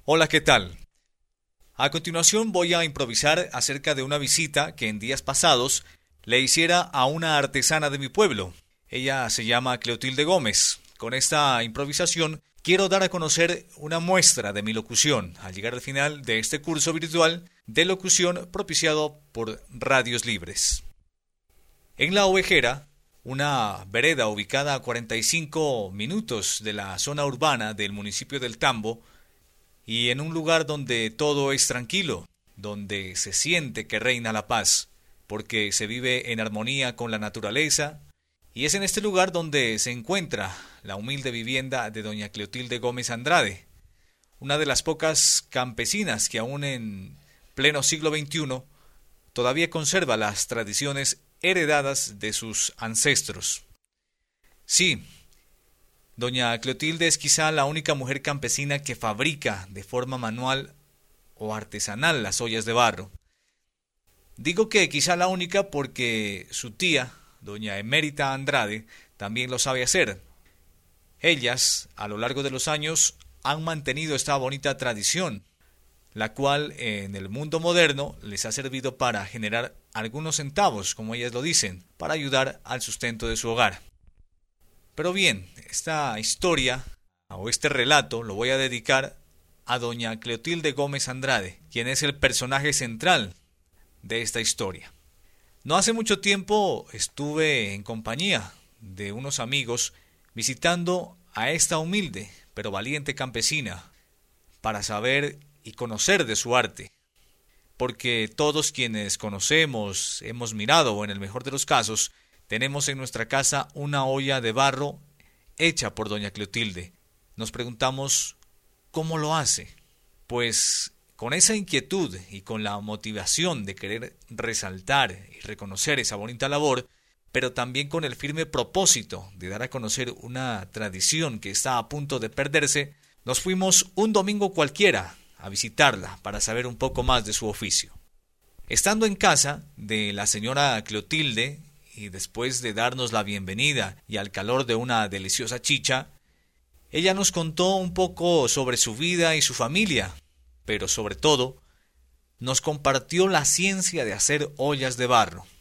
Hola, ¿qué tal? A continuación voy a improvisar acerca de una visita que en días pasados le hiciera a una artesana de mi pueblo. Ella se llama Cleotilde Gómez. Con esta improvisación quiero dar a conocer una muestra de mi locución al llegar al final de este curso virtual de locución propiciado por Radios Libres. En La Ovejera, una vereda ubicada a 45 minutos de la zona urbana del municipio del Tambo, y en un lugar donde todo es tranquilo, donde se siente que reina la paz, porque se vive en armonía con la naturaleza, y es en este lugar donde se encuentra la humilde vivienda de doña Cleotilde Gómez Andrade, una de las pocas campesinas que aún en pleno siglo XXI todavía conserva las tradiciones heredadas de sus ancestros. Sí, doña Cleotilde es quizá la única mujer campesina que fabrica de forma manual o artesanal las ollas de barro. Digo que quizá la única porque su tía, doña Emérita Andrade, también lo sabe hacer. Ellas, a lo largo de los años, han mantenido esta bonita tradición, la cual en el mundo moderno les ha servido para generar algunos centavos, como ellas lo dicen, para ayudar al sustento de su hogar. Pero bien, esta historia o este relato lo voy a dedicar a doña Cleotilde Gómez Andrade, quien es el personaje central de esta historia. No hace mucho tiempo estuve en compañía de unos amigos visitando a esta humilde pero valiente campesina para saber y conocer de su arte, porque todos quienes conocemos, hemos mirado o en el mejor de los casos, tenemos en nuestra casa una olla de barro hecha por doña Cleotilde. Nos preguntamos, ¿cómo lo hace? Pues con esa inquietud y con la motivación de querer resaltar y reconocer esa bonita labor, pero también con el firme propósito de dar a conocer una tradición que está a punto de perderse, nos fuimos un domingo cualquiera a visitarla para saber un poco más de su oficio. Estando en casa de la señora Cleotilde, y después de darnos la bienvenida y al calor de una deliciosa chicha, ella nos contó un poco sobre su vida y su familia, pero sobre todo, nos compartió la ciencia de hacer ollas de barro.